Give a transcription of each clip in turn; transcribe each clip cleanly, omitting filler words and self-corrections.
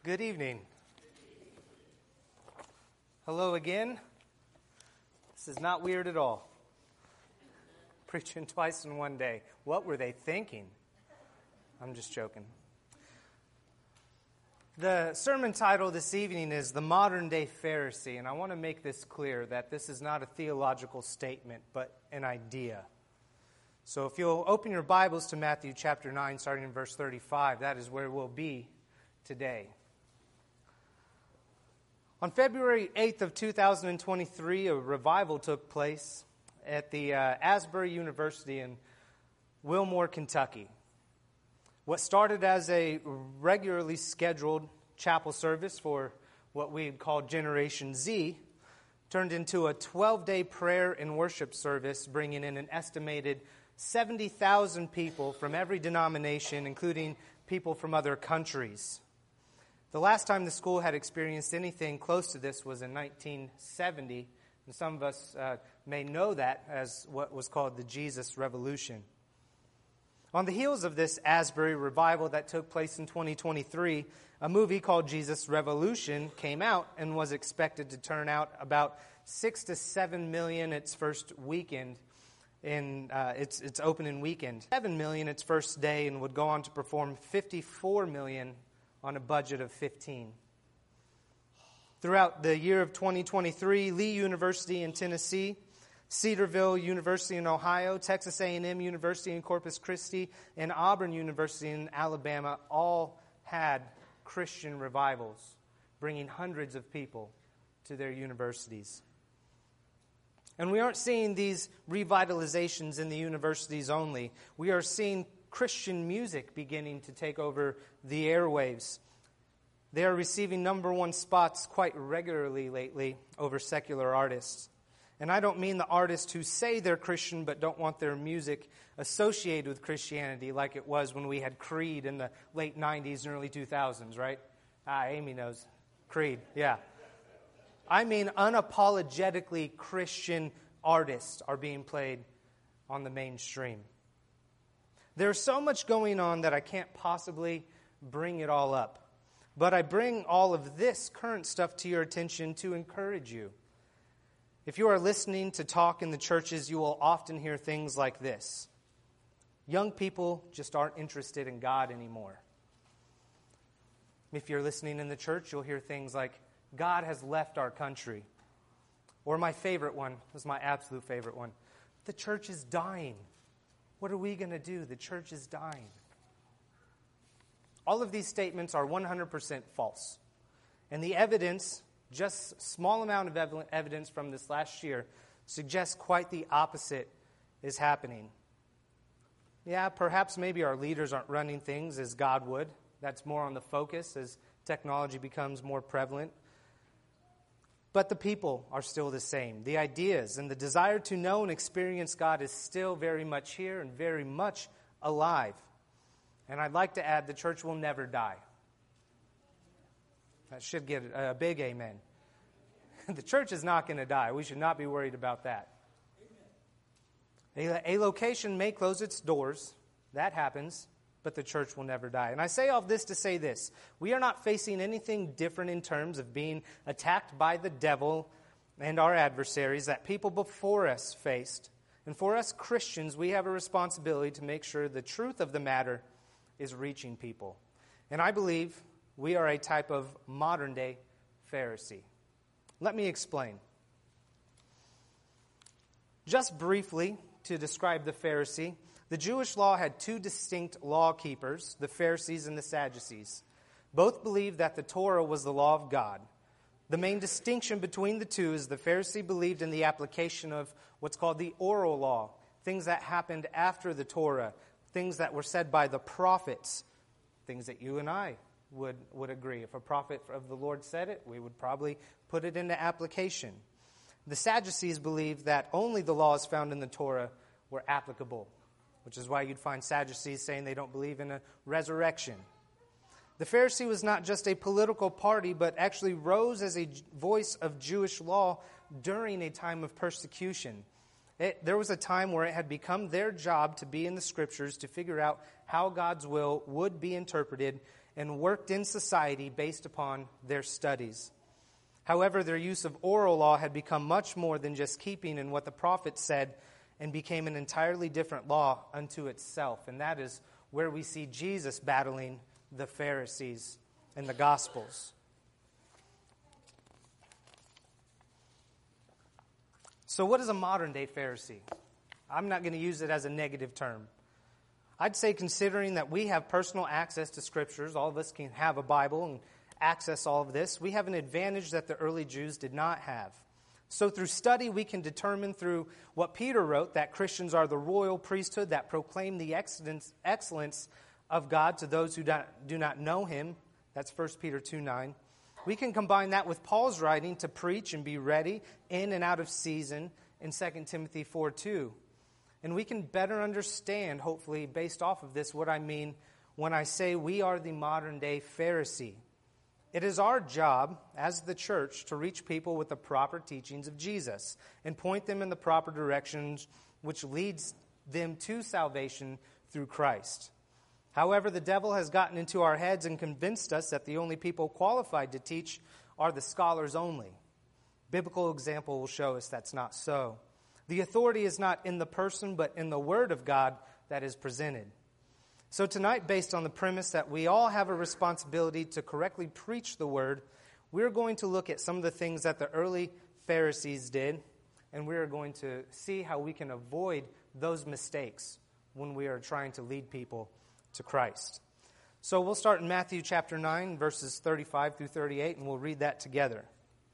Good evening. Hello again. This is not weird at all. Preaching twice in one day. What were they thinking? I'm just joking. The sermon title this evening is The Modern Day Pharisee, and I want to make this clear that this is not a theological statement, but an idea. So if you'll open your Bibles to Matthew chapter 9, starting in verse 35, that is where we'll be today. On February 8th of 2023, a revival took place at the Asbury University in Wilmore, Kentucky. What started as a regularly scheduled chapel service for what we call Generation Z turned into a 12-day prayer and worship service, bringing in an estimated 70,000 people from every denomination, including people from other countries. The last time the school had experienced anything close to this was in 1970, and some of us may know that as what was called the Jesus Revolution. On the heels of this Asbury revival that took place in 2023, a movie called Jesus Revolution came out and was expected to turn out about 6 to 7 million its first weekend, in its opening weekend. 7 million its first day, and would go on to perform 54 million on a budget of 15. Throughout the year of 2023, Lee University in Tennessee, Cedarville University in Ohio, Texas A&M University in Corpus Christi, and Auburn University in Alabama all had Christian revivals, bringing hundreds of people to their universities. And we aren't seeing these revitalizations in the universities only. We are seeing Christian music beginning to take over the airwaves. They are receiving number one spots quite regularly lately over secular artists. And I don't mean the artists who say they're Christian but don't want their music associated with Christianity like it was when we had Creed in the late 90s and early 2000s, right? Amy knows. Creed, yeah. I mean unapologetically Christian artists are being played on the mainstream. There's so much going on that I can't possibly bring it all up. But I bring all of this current stuff to your attention to encourage you. If you are listening to talk in the churches, you will often hear things like this. Young people just aren't interested in God anymore. If you're listening in the church, you'll hear things like, God has left our country. Or my favorite one, this is my absolute favorite one, the church is dying. What are we going to do? The church is dying. All of these statements are 100% false. And the evidence, just a small amount of evidence from this last year, suggests quite the opposite is happening. Yeah, perhaps maybe our leaders aren't running things as God would. That's more on the focus as technology becomes more prevalent. But the people are still the same. The ideas and the desire to know and experience God is still very much here and very much alive. And I'd like to add, the church will never die. That should get a big amen. The church is not going to die. We should not be worried about that. A location may close its doors. That happens. But the church will never die. And I say all this to say this. We are not facing anything different in terms of being attacked by the devil and our adversaries that people before us faced. And for us Christians, we have a responsibility to make sure the truth of the matter is reaching people. And I believe we are a type of modern-day Pharisee. Let me explain. Just briefly, to describe the Pharisee, the Jewish law had two distinct law keepers, the Pharisees and the Sadducees. Both believed that the Torah was the law of God. The main distinction between the two is the Pharisee believed in the application of what's called the oral law, things that happened after the Torah, things that were said by the prophets, things that you and I would agree. If a prophet of the Lord said it, we would probably put it into application. The Sadducees believed that only the laws found in the Torah were applicable, which is why you'd find Sadducees saying they don't believe in a resurrection. The Pharisee was not just a political party, but actually rose as a voice of Jewish law during a time of persecution. There was a time where it had become their job to be in the Scriptures to figure out how God's will would be interpreted and worked in society based upon their studies. However, their use of oral law had become much more than just keeping in what the prophet said and became an entirely different law unto itself. And that is where we see Jesus battling the Pharisees in the Gospels. So what is a modern-day Pharisee? I'm not going to use it as a negative term. I'd say, considering that we have personal access to Scriptures, all of us can have a Bible and access all of this, we have an advantage that the early Jews did not have. So through study, we can determine through what Peter wrote that Christians are the royal priesthood that proclaim the excellence of God to those who do not know Him. That's 1 Peter 2:9. We can combine that with Paul's writing to preach and be ready in and out of season in 2 Timothy 4:2. And we can better understand, hopefully, based off of this, what I mean when I say we are the modern-day Pharisee. It is our job as the church to reach people with the proper teachings of Jesus and point them in the proper directions which leads them to salvation through Christ. However, the devil has gotten into our heads and convinced us that the only people qualified to teach are the scholars only. Biblical example will show us that's not so. The authority is not in the person, but in the Word of God that is presented. So tonight, based on the premise that we all have a responsibility to correctly preach the Word, we're going to look at some of the things that the early Pharisees did, and we're going to see how we can avoid those mistakes when we are trying to lead people to Christ. So we'll start in Matthew chapter 9, verses 35 through 38, and we'll read that together.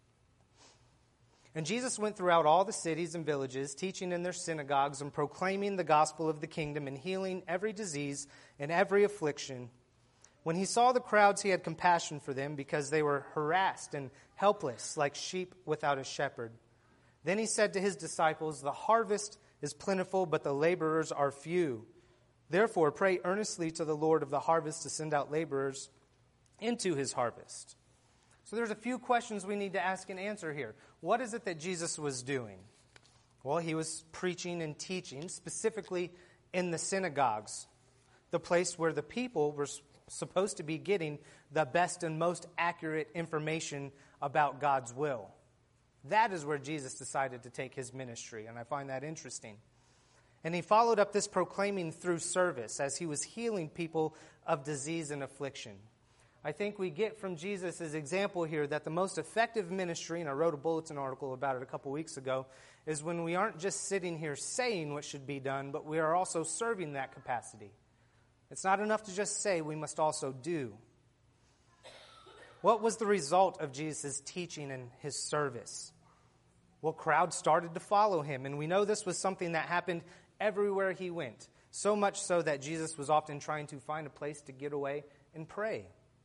And Jesus went throughout all the cities and villages, teaching in their synagogues and proclaiming the gospel of the kingdom and healing every disease and every affliction. When he saw the crowds, he had compassion for them because they were harassed and helpless like sheep without a shepherd. Then he said to his disciples, "The harvest is plentiful, but the laborers are few. Therefore, pray earnestly to the Lord of the harvest to send out laborers into his harvest." So there's a few questions we need to ask and answer here. What is it that Jesus was doing? Well, he was preaching and teaching, specifically in the synagogues, the place where the people were supposed to be getting the best and most accurate information about God's will. That is where Jesus decided to take his ministry, and I find that interesting. And he followed up this proclaiming through service as he was healing people of disease and affliction. I think we get from Jesus' example here that the most effective ministry, and I wrote a bulletin article about it a couple weeks ago, is when we aren't just sitting here saying what should be done, but we are also serving that capacity. It's not enough to just say, we must also do. What was the result of Jesus' teaching and his service? Well, crowds started to follow him, and we know this was something that happened everywhere he went, so much so that Jesus was often trying to find a place to get away and pray.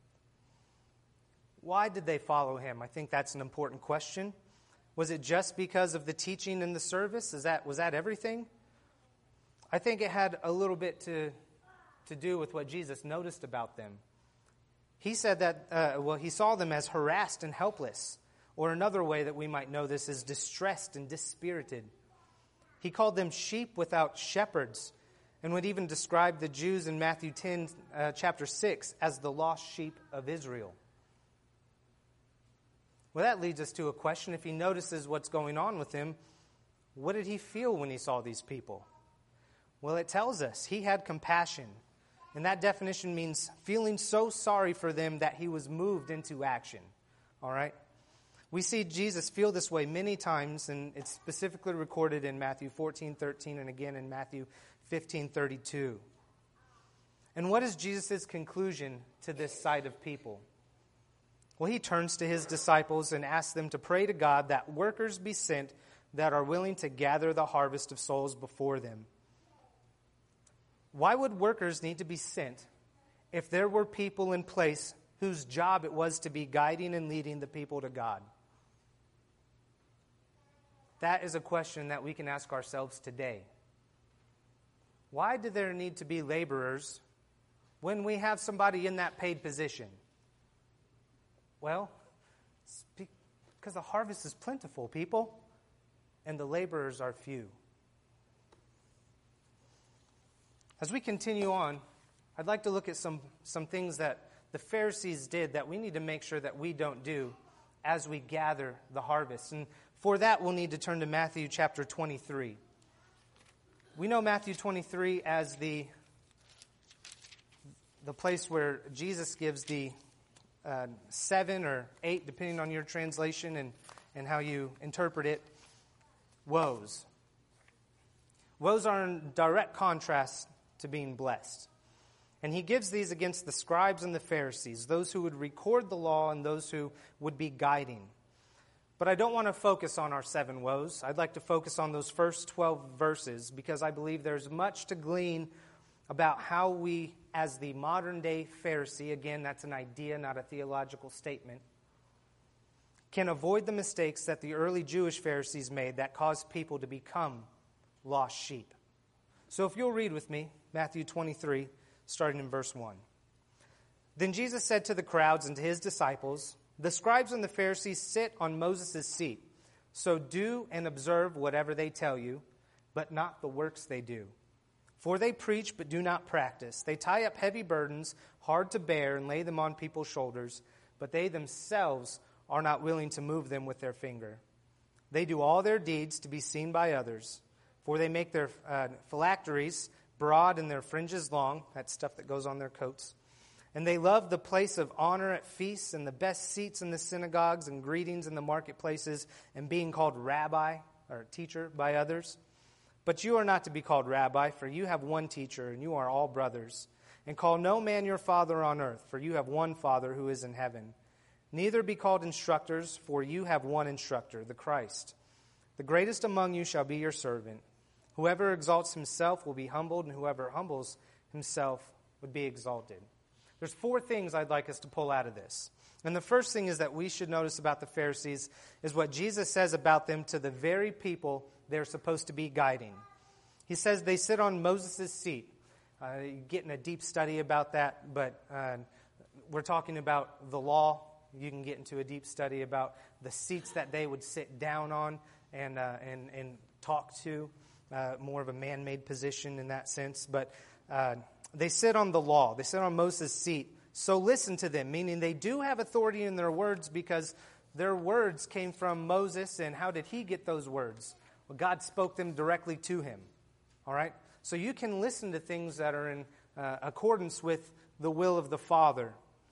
Why did they follow him? I think that's an important question. Was it just because of the teaching and the service? Was that everything? I think it had a little bit to do with what Jesus noticed about them. He said that, he saw them as harassed and helpless, or another way that we might know this is distressed and dispirited. He called them sheep without shepherds, and would even describe the Jews in Matthew 10, chapter 6, as the lost sheep of Israel. Well, that leads us to a question. If he notices what's going on with him, what did he feel when he saw these people? Well, it tells us he had compassion. And that definition means feeling so sorry for them that he was moved into action. All right? We see Jesus feel this way many times, and it's specifically recorded in Matthew 14:13 and again in Matthew 15:32. And what is Jesus' conclusion to this sight of people? Well, he turns to his disciples and asks them to pray to God that workers be sent that are willing to gather the harvest of souls before them. Why would workers need to be sent if there were people in place whose job it was to be guiding and leading the people to God? That is a question that we can ask ourselves today. Why do there need to be laborers when we have somebody in that paid position? Well, it's because the harvest is plentiful, people, and the laborers are few. As we continue on, I'd like to look at some things that the Pharisees did that we need to make sure that we don't do as we gather the harvest. And for that, we'll need to turn to Matthew chapter 23. We know Matthew 23 as the place where Jesus gives the 7 or 8, depending on your translation and how you interpret it, woes. Woes are in direct contrast to being blessed. And he gives these against the scribes and the Pharisees, those who would record the law and those who would be guiding. But I don't want to focus on our 7 woes. I'd like to focus on those first 12 verses because I believe there's much to glean about how we, as the modern-day Pharisee, again, that's an idea, not a theological statement, can avoid the mistakes that the early Jewish Pharisees made that caused people to become lost sheep. So if you'll read with me, Matthew 23, starting in verse 1. Then Jesus said to the crowds and to his disciples, "The scribes and the Pharisees sit on Moses' seat. So do and observe whatever they tell you, but not the works they do. For they preach but do not practice. They tie up heavy burdens, hard to bear, and lay them on people's shoulders, but they themselves are not willing to move them with their finger. They do all their deeds to be seen by others, for they make their phylacteries broad and their fringes long," that's stuff that goes on their coats, "and they love the place of honor at feasts and the best seats in the synagogues and greetings in the marketplaces and being called rabbi," or teacher, by others. "But you are not to be called rabbi, for you have one teacher, and you are all brothers. And call no man your father on earth, for you have one Father who is in heaven. Neither be called instructors, for you have one instructor, the Christ. The greatest among you shall be your servant. Whoever exalts himself will be humbled, and whoever humbles himself would be exalted." There's 4 things I'd like us to pull out of this. And the first thing is that we should notice about the Pharisees is what Jesus says about them to the very people they're supposed to be guiding. He says they sit on Moses' seat. You're getting a deep study about that, but we're talking about the law. You can get into a deep study about the seats that they would sit down on and talk to. More of a man-made position in that sense. But they sit on the law. They sit on Moses' seat. So listen to them, meaning they do have authority in their words because their words came from Moses. And how did he get those words? Well, God spoke them directly to him. All right? So you can listen to things that are in accordance with the will of the Father.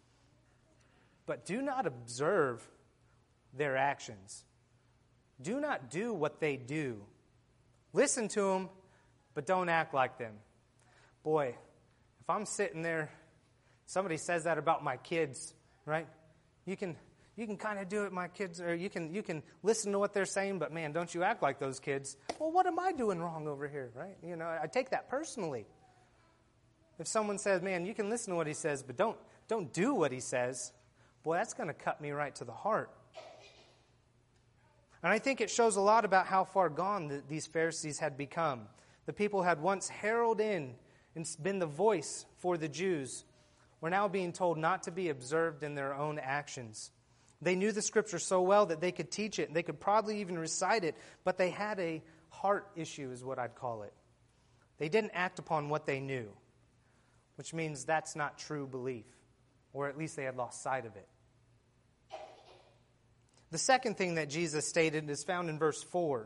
But do not observe their actions. Do not do what they do. Listen to them, but don't act like them. Boy, if I'm sitting there, somebody says that about my kids, right? You can kind of do it, my kids, or you can listen to what they're saying, but man, don't you act like those kids. Well, what am I doing wrong over here, right? You know, I take that personally. If someone says, man, you can listen to what he says, but don't do what he says, boy, that's going to cut me right to the heart. And I think it shows a lot about how far gone these Pharisees had become. The people had once heralded in and been the voice for the Jews were now being told not to be observed in their own actions. They knew the Scripture so well that they could teach it. They could probably even recite it, but they had a heart issue is what I'd call it. They didn't act upon what they knew, which means that's not true belief, or at least they had lost sight of it. The second thing that Jesus stated is found in verse 4.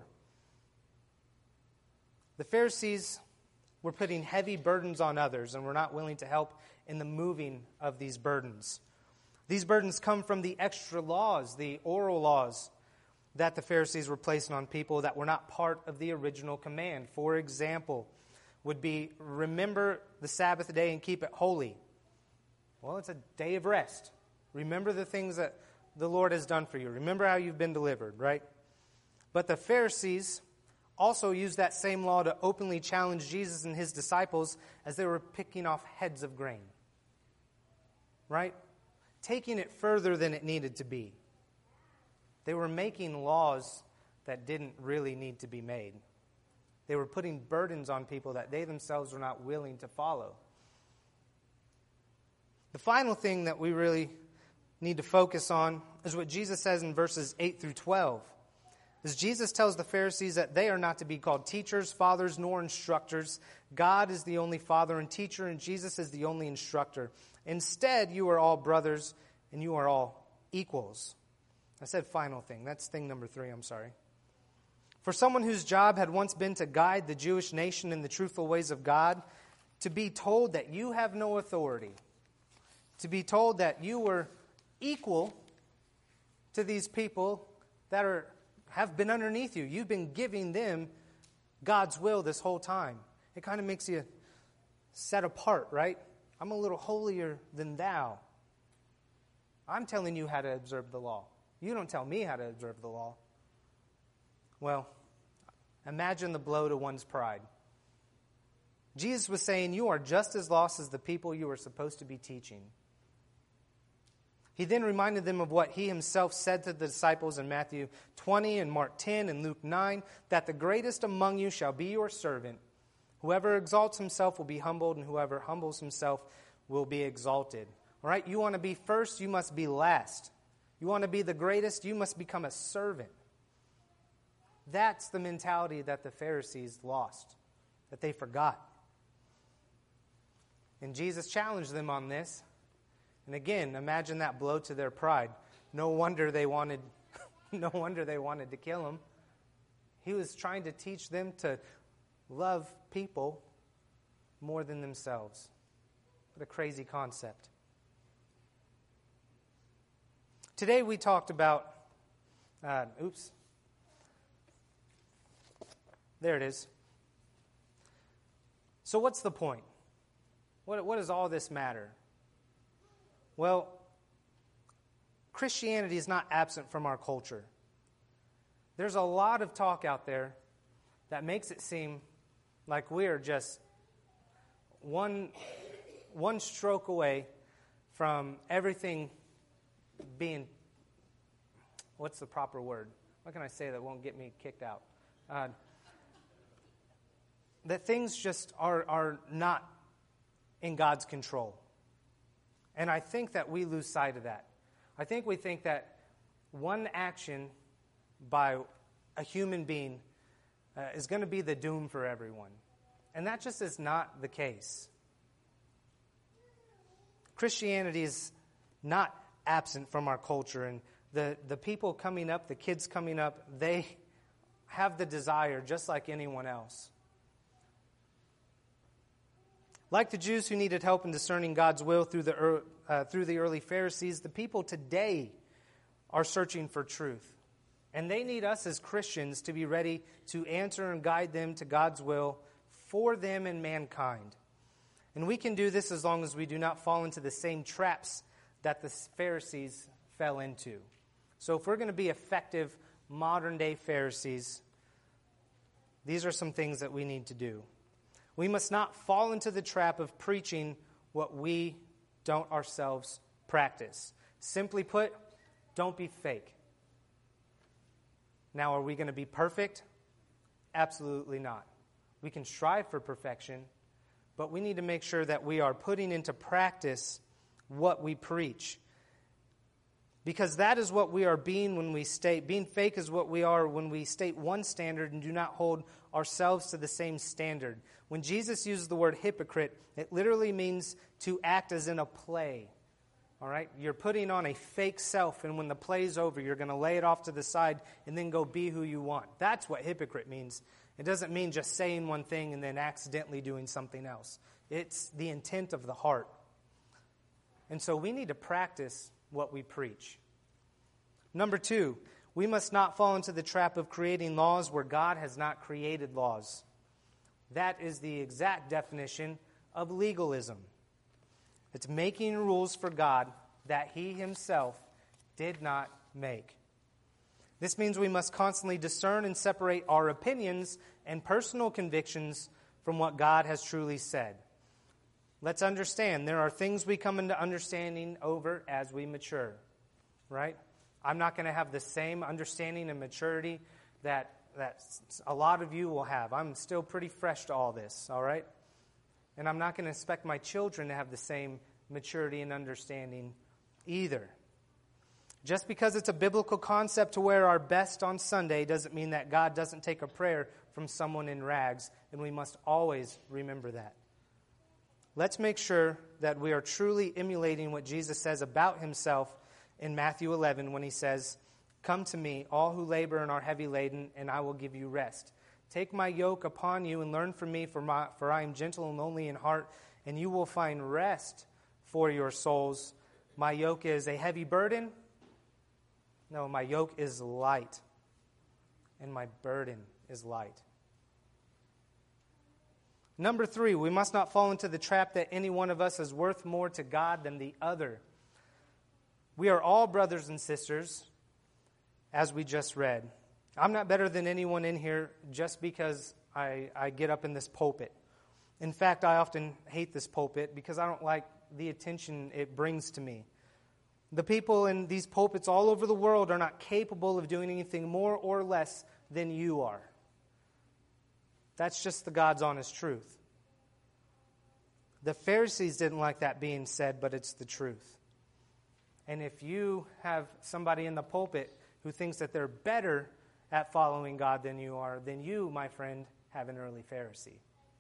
The Pharisees were putting heavy burdens on others and were not willing to help in the moving of these burdens. These burdens come from the extra laws, the oral laws that the Pharisees were placing on people that were not part of the original command. For example, would be remember the Sabbath day and keep it holy. Well, it's a day of rest. Remember the things that the Lord has done for you. Remember how you've been delivered, right? But the Pharisees also used that same law to openly challenge Jesus and his disciples as they were picking off heads of grain, right? Taking it further than it needed to be. They were making laws that didn't really need to be made. They were putting burdens on people that they themselves were not willing to follow. The final thing that we really need to focus on is what Jesus says in verses 8 through 12. As Jesus tells the Pharisees that they are not to be called teachers, fathers, nor instructors. God is the only father and teacher, and Jesus is the only instructor. Instead, you are all brothers and you are all equals. I said final thing. That's thing number 3, I'm sorry. For someone whose job had once been to guide the Jewish nation in the truthful ways of God, to be told that you have no authority, to be told that you were equal to these people that have been underneath you. You've been giving them God's will this whole time. It kind of makes you set apart, right? I'm a little holier than thou. I'm telling you how to observe the law. You don't tell me how to observe the law. Well, imagine the blow to one's pride. Jesus was saying, you are just as lost as the people you are supposed to be teaching. He then reminded them of what he himself said to the disciples in Matthew 20 and Mark 10 and Luke 9, that the greatest among you shall be your servant. Whoever exalts himself will be humbled, and whoever humbles himself will be exalted. All right, you want to be first, you must be last. You want to be the greatest, you must become a servant. That's the mentality that the Pharisees lost, that they forgot. And Jesus challenged them on this. And again, imagine that blow to their pride. No wonder they wanted to kill him. He was trying to teach them to love people more than themselves. What a crazy concept. Today we talked about, there it is. So what's the point? What does all this matter? Well, Christianity is not absent from our culture. There's a lot of talk out there that makes it seem like we're just one stroke away from everything being, what's the proper word? What can I say that won't get me kicked out? That things just are not in God's control. And I think that we lose sight of that. I think we think that one action by a human being is going to be the doom for everyone. And that just is not the case. Christianity is not absent from our culture. And the people coming up, the kids coming up, they have the desire just like anyone else. Like the Jews who needed help in discerning God's will through the early Pharisees, the people today are searching for truth. And they need us as Christians to be ready to answer and guide them to God's will for them and mankind. And we can do this as long as we do not fall into the same traps that the Pharisees fell into. So if we're going to be effective modern-day Pharisees, these are some things that we need to do. We must not fall into the trap of preaching what we don't ourselves practice. Simply put, don't be fake. Now, are we going to be perfect? Absolutely not. We can strive for perfection, but we need to make sure that we are putting into practice what we preach. Because that is what we are being when we state. Being fake is what we are when we state one standard and do not hold ourselves to the same standard. When Jesus uses the word hypocrite, it literally means to act as in a play. All right? You're putting on a fake self, and when the play's over, you're going to lay it off to the side and then go be who you want. That's what hypocrite means. It doesn't mean just saying one thing and then accidentally doing something else. It's the intent of the heart. And so we need to practice what we preach. Number 2, we must not fall into the trap of creating laws where God has not created laws. That is the exact definition of legalism. It's making rules for God that He Himself did not make. This means we must constantly discern and separate our opinions and personal convictions from what God has truly said. Let's understand, there are things we come into understanding over as we mature, right? I'm not going to have the same understanding and maturity that a lot of you will have. I'm still pretty fresh to all this, all right? And I'm not going to expect my children to have the same maturity and understanding either. Just because it's a biblical concept to wear our best on Sunday doesn't mean that God doesn't take a prayer from someone in rags, and we must always remember that. let's make sure that we are truly emulating what Jesus says about himself in Matthew 11 when he says, "Come to me, all who labor and are heavy laden, and I will give you rest. Take my yoke upon you and learn from me, for I am gentle and lowly in heart, and you will find rest for your souls. My yoke is a heavy burden." No, my yoke is light, and my burden is light. Number 3, we must not fall into the trap that any one of us is worth more to God than the other. We are all brothers and sisters, as we just read. I'm not better than anyone in here just because I get up in this pulpit. In fact, I often hate this pulpit because I don't like the attention it brings to me. The people in these pulpits all over the world are not capable of doing anything more or less than you are. That's just the God's honest truth. The Pharisees didn't like that being said, but it's the truth. And if you have somebody in the pulpit who thinks that they're better at following God than you are, then you, my friend, have an early Pharisee.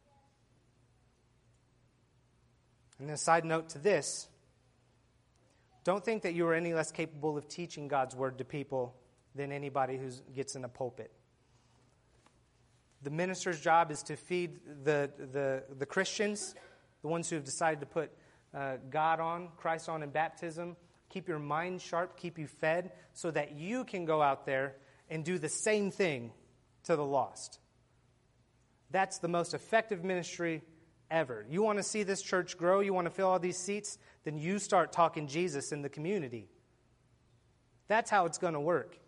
And a side note to this, don't think that you are any less capable of teaching God's word to people than anybody who gets in a pulpit. The minister's job is to feed the Christians, the ones who have decided to put God on, Christ on in baptism, keep your mind sharp, keep you fed, so that you can go out there and do the same thing to the lost. That's the most effective ministry ever. You want to see this church grow, you want to fill all these seats, then you start talking Jesus in the community. That's how it's going to work.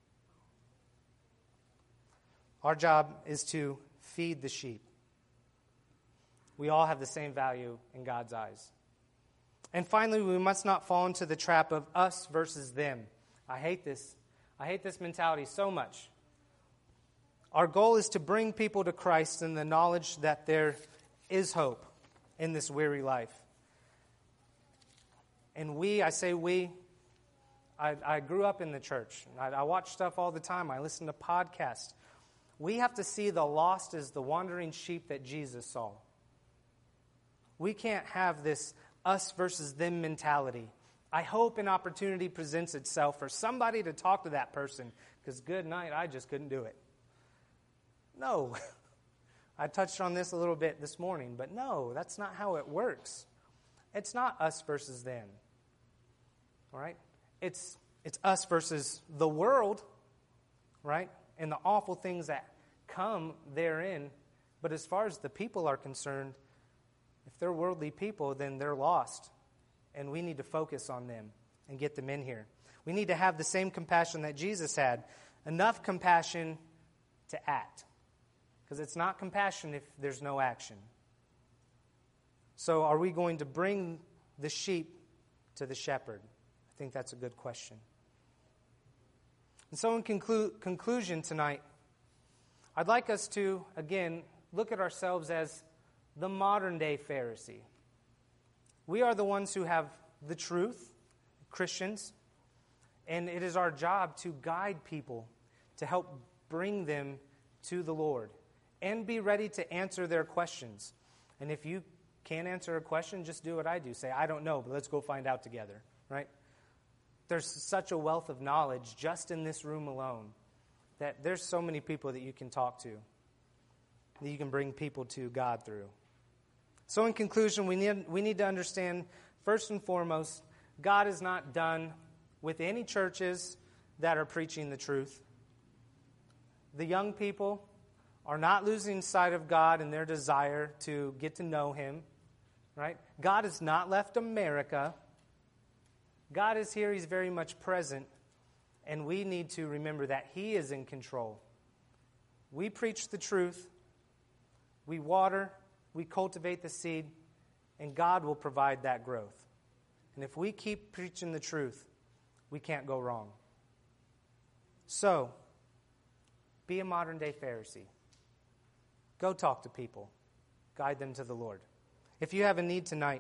Our job is to feed the sheep. We all have the same value in God's eyes. And finally, we must not fall into the trap of us versus them. I hate this. I hate this mentality so much. Our goal is to bring people to Christ in the knowledge that there is hope in this weary life. And I grew up in the church. I watch stuff all the time. I listen to podcasts. We have to see the lost as the wandering sheep that Jesus saw. We can't have this us versus them mentality. I hope an opportunity presents itself for somebody to talk to that person, because good night, I just couldn't do it. No. I touched on this a little bit this morning, but no, that's not how it works. It's not us versus them. All right? It's us versus the world, right? And the awful things that come therein. But as far as the people are concerned, if they're worldly people, then they're lost. And we need to focus on them and get them in here. We need to have the same compassion that Jesus had. Enough compassion to act. Because it's not compassion if there's no action. So are we going to bring the sheep to the shepherd? I think that's a good question. And so in conclusion tonight, I'd like us to, again, look at ourselves as the modern-day Pharisee. We are the ones who have the truth, Christians, and it is our job to guide people, to help bring them to the Lord, and be ready to answer their questions. And if you can't answer a question, just do what I do. Say, I don't know, but let's go find out together, right? There's such a wealth of knowledge just in this room alone that there's so many people that you can talk to, that you can bring people to God through. So in conclusion, we need to understand, first and foremost, God is not done with any churches that are preaching the truth. The young people are not losing sight of God and their desire to get to know Him, right? God has not left America. God is here. He's very much present. And we need to remember that He is in control. We preach the truth. We water. We cultivate the seed. And God will provide that growth. And if we keep preaching the truth, we can't go wrong. So, be a modern-day Pharisee. Go talk to people. Guide them to the Lord. If you have a need tonight,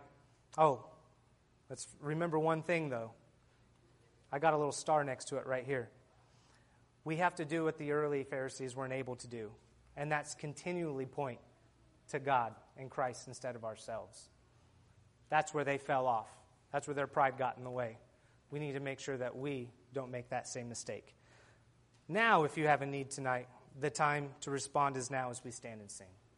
let's remember one thing, though. I got a little star next to it right here. We have to do what the early Pharisees weren't able to do, and that's continually point to God and Christ instead of ourselves. That's where they fell off. That's where their pride got in the way. We need to make sure that we don't make that same mistake. Now, if you have a need tonight, the time to respond is now as we stand and sing.